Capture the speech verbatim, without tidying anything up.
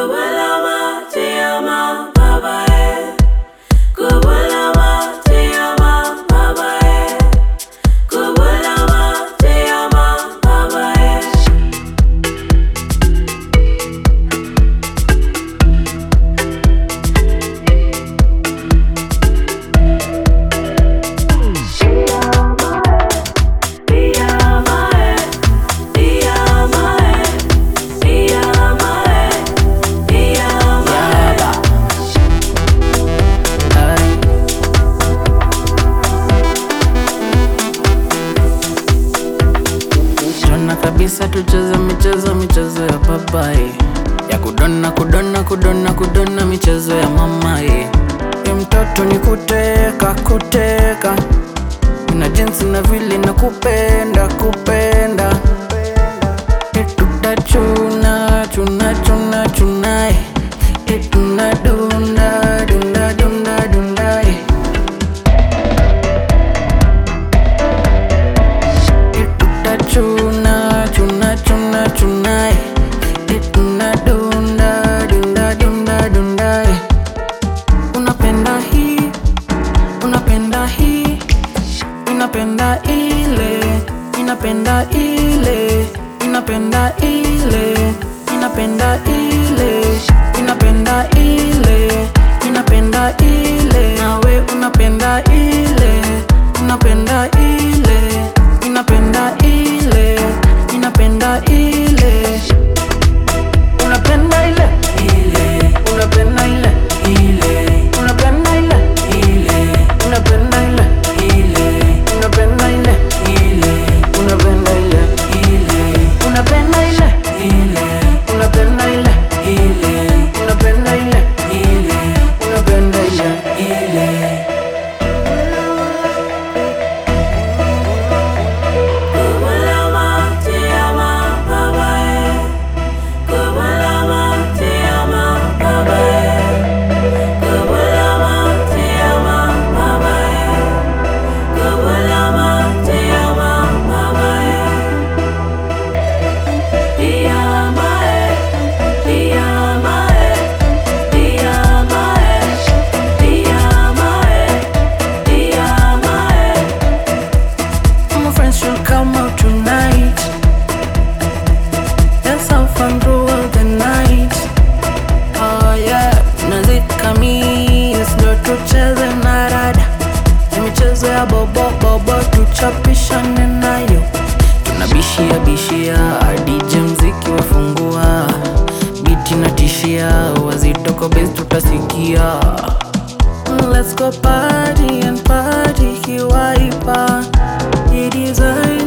Kubulama Tiama Baba eh. Kubulama Tiama Baba eh. Kubulama Tiama Baba eh. Kabisa tucheze michezo michezo ya papai, ya kudona kudona kudona kudona michezo ya mamaye. Ya mtoto ni kuteka kuteka, na jinsi na vile na kupenda kupenda. Tutachuna chuna chuna chunai, tuna dunda dunda dunda dundai. Tutachuna chuna chuna chunai, tuna dunda dunda dunda dundai. Unapenda hii, unapenda hii, unapenda ile, inapenda ile, inapenda ile, inapenda ile, inapenda ile, inapenda ile. Nawe unapenda ile, unapenda ile, inapenda ile, inapenda ile. Unapenda ile, ile, unapenda ile, ile, unapenda ile, ile, unapenda ile, ile, unapenda ile, ile, unapenda ile, ile, unapenda ile, ile, unapenda ile, ile, unapenda ile, ile, unapenda ile, ile. Come out tonight, let's have fun throughout the night. Oh yeah, nazika miss ndo tucheze na rada, michezo ya bobo bobo tuchapishane nayo. Tunabishia bishia D J mziki wafungua, biti na tishia wazitoko base tutasikia. Let's go party and party kiwaipa, it is a